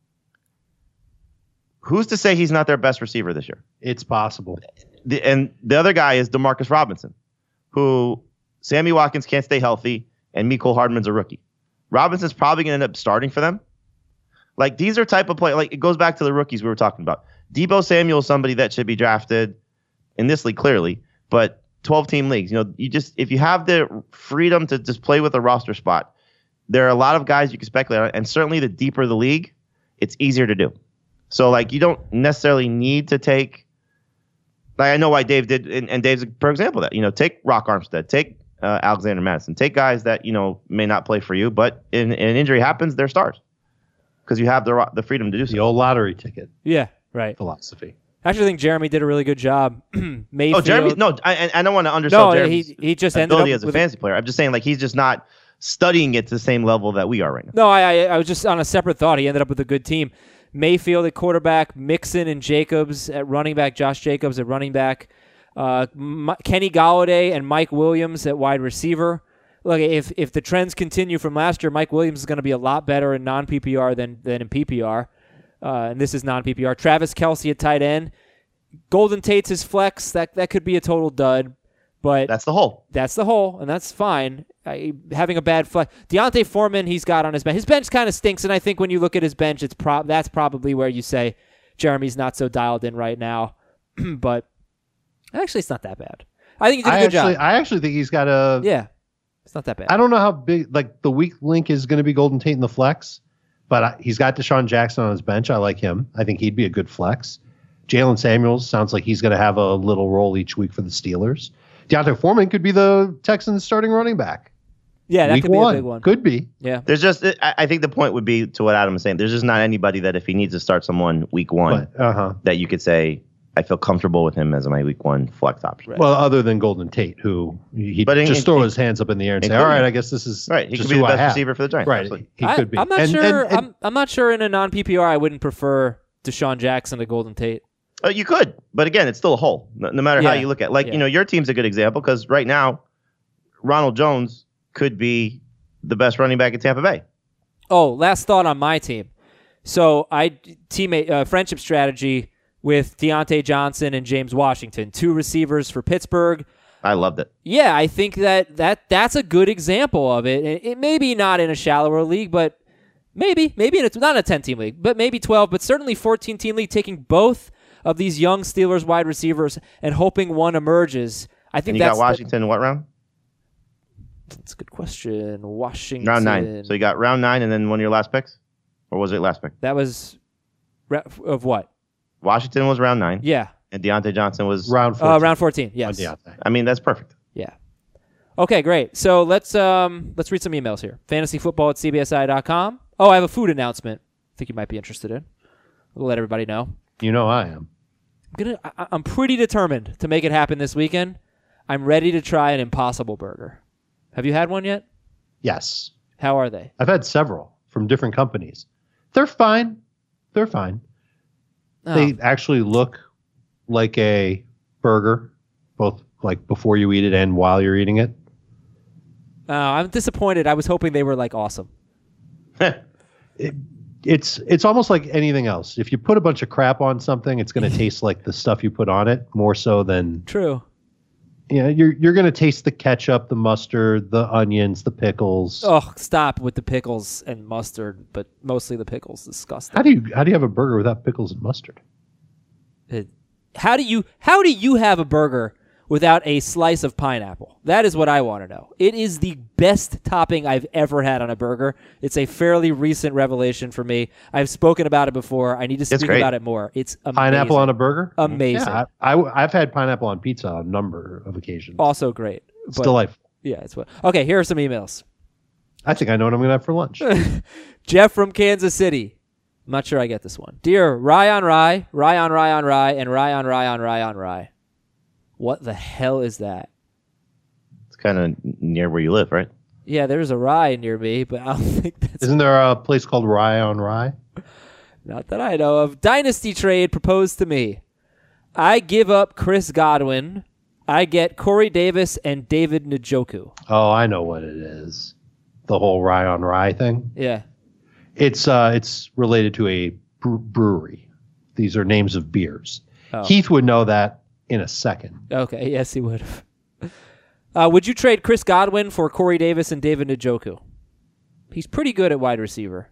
Who's to say he's not their best receiver this year? It's possible. The, and the other guy is DeMarcus Robinson, who Sammy Watkins can't stay healthy, and Mecole Hardman's a rookie. Robinson's probably going to end up starting for them. Like, these are type of play. Like, it goes back to the rookies we were talking about. Debo Samuel is somebody that should be drafted in this league, clearly, but twelve-team leagues. You know, you just if you have the freedom to just play with a roster spot, there are a lot of guys you can speculate on, and certainly the deeper the league, it's easier to do. So, like, you don't necessarily need to take, like, I know why Dave did, and, and Dave's a per example of that. You know, take Rock Armstead, take uh, Alexander Madison, take guys that, you know, may not play for you, but in, in an injury happens, they're stars. because you have the the freedom to do so. The old lottery ticket. Yeah, right. Philosophy. I actually think Jeremy did a really good job. Mayfield. Oh, Jeremy, no, I, I don't want to undersell no, Jeremy's he he just ended ability up as a with fantasy player. I'm just saying, like, he's just not studying it to the same level that we are right now. No, I, I I was just on a separate thought. He ended up with a good team. Mayfield at quarterback, Mixon and Jacobs at running back, Josh Jacobs at running back, uh, M- Kenny Golladay and Mike Williams at wide receiver. Look, if if the trends continue from last year, Mike Williams is going to be a lot better in non-P P R than than in P P R, uh, and this is non-P P R. Travis Kelce at tight end. Golden Tate's his flex. That that could be a total dud, but That's the hole. that's the hole, and that's fine. I, having a bad flex. Deontay Foreman, he's got on his bench. His bench kind of stinks, and I think when you look at his bench, it's pro- that's probably where you say Jeremy's not so dialed in right now. But actually, it's not that bad. I think he did a I good actually, job. I actually think he's got a. Yeah, it's not that bad. I don't know how big, like, the weak link is going to be Golden Tate in the flex, but I, he's got Deshaun Jackson on his bench. I like him. I think he'd be a good flex. Jalen Samuels sounds like he's going to have a little role each week for the Steelers. Deontay Foreman could be the Texans starting running back. Yeah, that week could be one. a big one. Could be. Yeah. There's just, I I think the point would be to what Adam was saying. There's just not anybody that if he needs to start someone week one, But, uh-huh. that you could say, I feel comfortable with him as my week one flex option. Right. Well, other than Golden Tate, who he'd But in- just in- throw in- his hands up in the air and say, including- all right, I guess this is Right. He just could be who the I best have. receiver for the Giants. Right. Absolutely. He I, could be. I'm not And- sure. and- and- I'm, I'm not sure in a non-P P R I wouldn't prefer Deshaun Jackson to Golden Tate. Uh, you could, but again, it's still a hole. No, no matter how Yeah. you look at it. Like, Yeah. you know, your team's a good example because right now, Ronald Jones could be the best running back in Tampa Bay. Oh, last thought on my team. So I teammate uh, friendship strategy with Deontay Johnson and James Washington, two receivers for Pittsburgh. I loved it. Yeah, I think that, that that's a good example of it. It, it maybe not in a shallower league, but maybe maybe in a, not a ten-team league, but maybe twelve, but certainly fourteen-team league, taking both of these young Steelers wide receivers and hoping one emerges. I think And you that's got Washington in what round? The, that's a good question. Washington. Round nine. So you got round nine and then one of your last picks? Or was it last pick? That was re- of what? Washington was round nine. Yeah. And Deontay Johnson was round fourteen. Uh, round fourteen, yes. On I mean, that's perfect. Yeah. Okay, great. So let's um let's read some emails here. Fantasyfootball at C B S I dot com. Oh, I have a food announcement I think you might be interested in. We'll let everybody know. You know I am. I'm gonna I, I'm pretty determined to make it happen this weekend. I'm ready to try an Impossible Burger. Have you had one yet? Yes. How are they? I've had several from different companies. They're fine. They're fine. Oh. They actually look like a burger, both like before you eat it and while you're eating it. Oh, I'm disappointed. I was hoping they were like awesome. it it's it's almost like anything else. If you put a bunch of crap on something, it's going to taste like the stuff you put on it more so than True. Yeah, you're you're going to taste the ketchup, the mustard, the onions, the pickles. Oh, stop with the pickles and mustard, but mostly the pickles. Disgusting. How do you how do you have a burger without pickles and mustard? It- how do you how do you have a burger without a slice of pineapple? That is what I want to know. It is the best topping I've ever had on a burger. It's a fairly recent revelation for me. I've spoken about it before. I need to speak great. about it more. It's amazing. Pineapple on a burger? Amazing. Yeah, I, I, I've had pineapple on pizza on a number of occasions. Also great. It's But- delightful. Yeah, it's what. Okay, here are some emails. I think I know what I'm going to have for lunch. Jeff from Kansas City. I'm not sure I get this one. Dear Rye on Rye, Rye on Rye on Rye, and Rye on Rye on Rye on Rye. What the hell is that? It's kind of near where you live, right? Yeah, there's a rye near me, but I don't think that's Isn't there a place called Rye on Rye? not that I know of. Dynasty trade proposed to me. I give up Chris Godwin. I get Corey Davis and David Njoku. Oh, I know what it is. The whole Rye on Rye thing. Yeah. It's uh, it's related to a bre- brewery. These are names of beers. Oh. Heath would know that in a second. Okay, yes, he would have. Uh, would you trade Chris Godwin for Corey Davis and David Njoku? He's pretty good at wide receiver.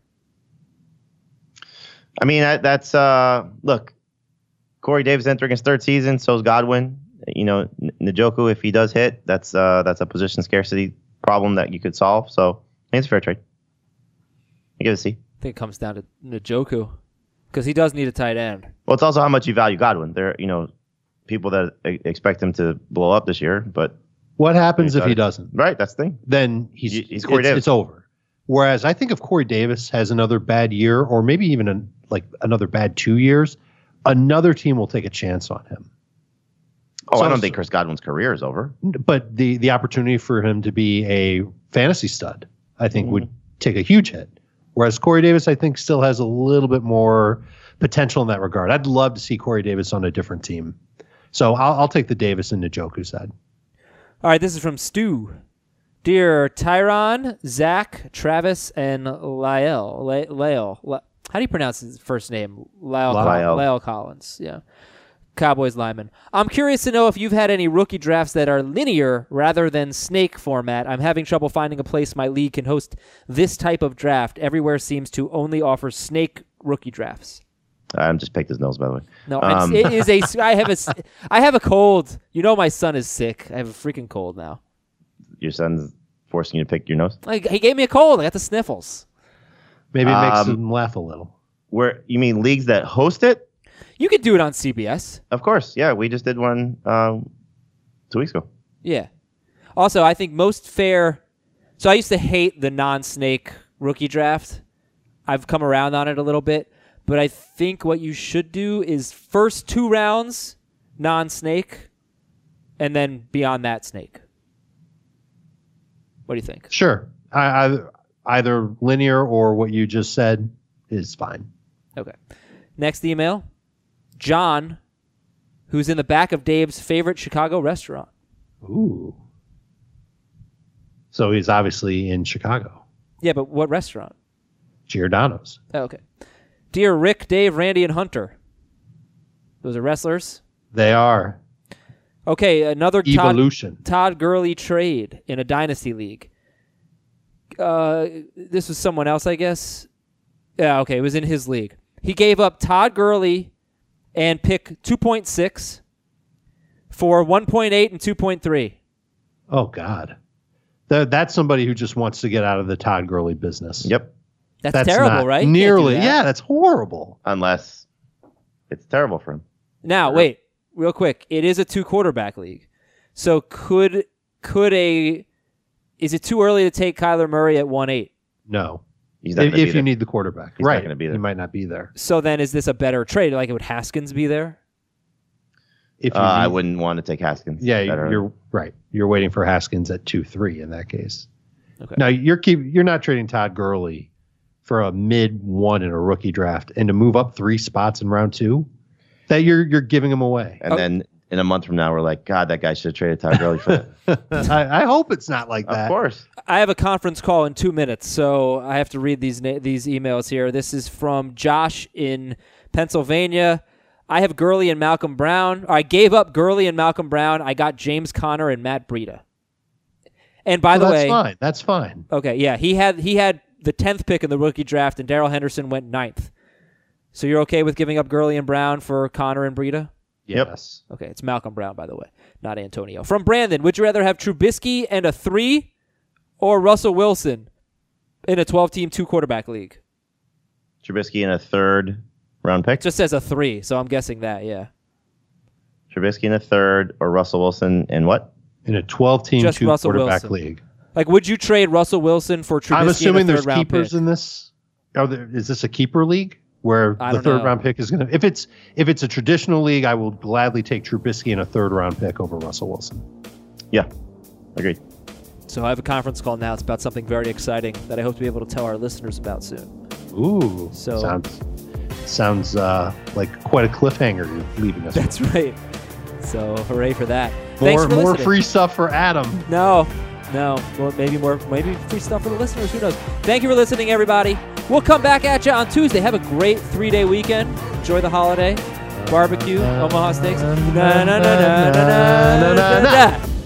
I mean, that, that's, uh, look, Corey Davis entering his third season, so is Godwin. You know, N- Njoku, if he does hit, that's uh, that's a position scarcity problem that you could solve. So I think it's a fair trade. I give it a C. I think it comes down to Njoku because he does need a tight end. Well, it's also how much you value Godwin. There, you know, people that e- expect him to blow up this year, but What happens He's if he got it. doesn't? right, that's the thing. Then he's He- he's Corey it's, Davis. it's over. Whereas I think if Corey Davis has another bad year, or maybe even a, like another bad two years, another team will take a chance on him. Oh, so, I don't think Chris Godwin's career is over. But the the opportunity for him to be a fantasy stud, I think, mm-hmm. would take a huge hit. Whereas Corey Davis, I think, still has a little bit more potential in that regard. I'd love to see Corey Davis on a different team. So I'll, I'll take the Davis and Njoku side. All right, this is from Stu. Dear Tyron, Zach, Travis, and Lyle. La- Lyle. La- How do you pronounce his first name? Lyle, Lyle. Lyle Collins. Yeah. Cowboys lineman. I'm curious to know if you've had any rookie drafts that are linear rather than snake format. I'm having trouble finding a place my league can host this type of draft. Everywhere seems to only offer snake rookie drafts. I'm just picked his nose, by the way. No, um. it's, it is a. I have a. I have a cold. You know, my son is sick. I have a freaking cold now. Your son's forcing you to pick your nose? Like, he gave me a cold. I got the sniffles. Maybe it makes um, him laugh a little. Where you mean leagues that host it? You could do it on C B S. Of course, yeah. We just did one um, two weeks ago. Yeah. Also, I think most fair. So I used to hate the non-snake rookie draft. I've come around on it a little bit. But I think what you should do is first two rounds, non-snake, and then beyond that, snake. What do you think? Sure. I, I, either linear or what you just said is fine. Okay. Next email. John, who's in the back of Dave's favorite Chicago restaurant. Ooh. So he's obviously in Chicago. Yeah, but what restaurant? Giordano's. Oh, okay. Dear Rick, Dave, Randy, and Hunter. Those are wrestlers? They are. Okay, another Evolution. Todd, Todd Gurley trade in a dynasty league. Uh, this was someone else, I guess. Yeah, okay, it was in his league. He gave up Todd Gurley and pick two point six for one point eight and two point three. Oh, God. That, that's somebody who just wants to get out of the Todd Gurley business. Yep. That's, that's terrible, right? Nearly. That. Yeah, that's horrible. Unless it's terrible for him. Now, wait, real quick. It is a two quarterback league. So could could a is it too early to take Kyler Murray at one eight? No. He's not if if you there. need the quarterback. He's right. not going to be there. He might not be there. So then is this a better trade? Like, would Haskins be there? If you uh, need, I wouldn't want to take Haskins. Yeah, Better. you're right. You're waiting for Haskins at two three in that case. Okay. Now, you're keep, you're not trading Todd Gurley for a mid one in a rookie draft and to move up three spots in round two, that you're you're giving him away. And oh. then in a month from now, we're like, God, that guy should have traded Todd Gurley for that. I, I hope it's not like that. Of course. I have a conference call in two minutes, so I have to read these na- these emails here. This is from Josh in Pennsylvania. I have Gurley and Malcolm Brown. I gave up Gurley and Malcolm Brown. I got James Conner and Matt Breida. And by well, the that's way, fine. That's fine. Okay, yeah, he had he had the tenth pick in the rookie draft, and Darrell Henderson went ninth. So you're okay with giving up Gurley and Brown for Conner and Breida? Yes. Okay, it's Malcolm Brown, by the way, not Antonio. From Brandon, would you rather have Trubisky and a three or Russell Wilson in a twelve-team, two-quarterback league? Trubisky in a third round pick. It just says a three, so I'm guessing that, yeah. Trubisky in a third or Russell Wilson in what? In a twelve-team, Just Russell two-quarterback Wilson. league. Like, would you trade Russell Wilson for Trubisky I'm assuming in a there's third-round keepers pick? in this. Are there, is this a keeper league where I the don't third know. round pick is going to? If it's if it's a traditional league, I will gladly take Trubisky in a third round pick over Russell Wilson. Yeah, agreed. So I have a conference call now. It's about something very exciting that I hope to be able to tell our listeners about soon. Ooh, So- sounds sounds uh, like quite a cliffhanger you're leaving us. That's with. right. So hooray for that. More Thanks for more listening. free stuff for Adam. No, no. More, maybe more. Maybe free stuff for the listeners. Who knows? Thank you for listening, everybody. We'll come back at you on Tuesday. Have a great three-day weekend. Enjoy the holiday. Barbecue, Omaha Steaks. Na, na, na, na, na, na, na, na, na.